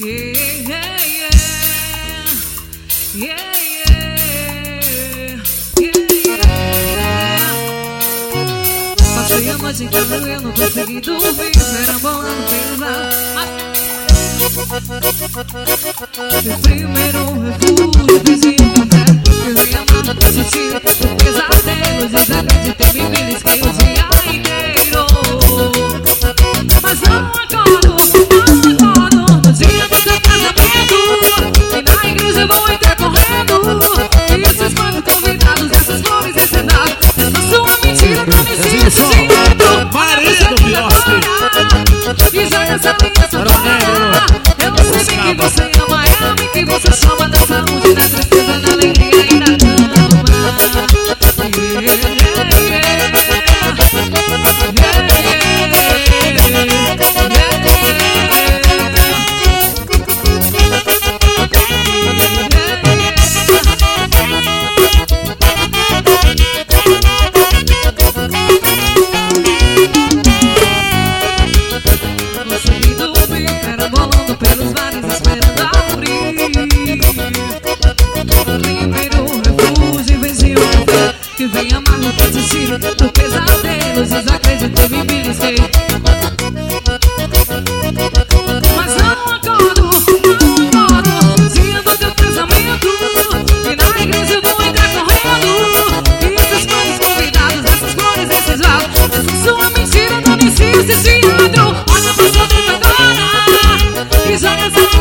Passei a noite em casa e eu não consegui dormir. Perambolando pelo meu primeiro refúgio, vizinho café. Eu me amava pra assistir os pesadelos. Desacreditei, me belisquei o dia inteiro. Mas não acordo no dia do seu casamento. E na igreja eu vou entrar correndo. E esses quatro convidados, essas flores, esse dado, essa sua mentira não existe. Marido, e joga essa aliança fora. Eu sei bem que você ama ela e que você chama da saúde, da tristeza, da alegria e da cama. Consegui dormir, perambolando pelos vales, esperando a abrir. Primeiro refúgio, vizinho café, que vem amargo pra desistir do pesadelos. Desacreditei, me belisquei. Mas não acordo no dia do teu casamento. E na igreja eu vou entrar correndo. E esses quantos convidados, essas flores, esses lados, essa sua mentira não existe, esse teatro. Olha pra sua dentro agora e joga essa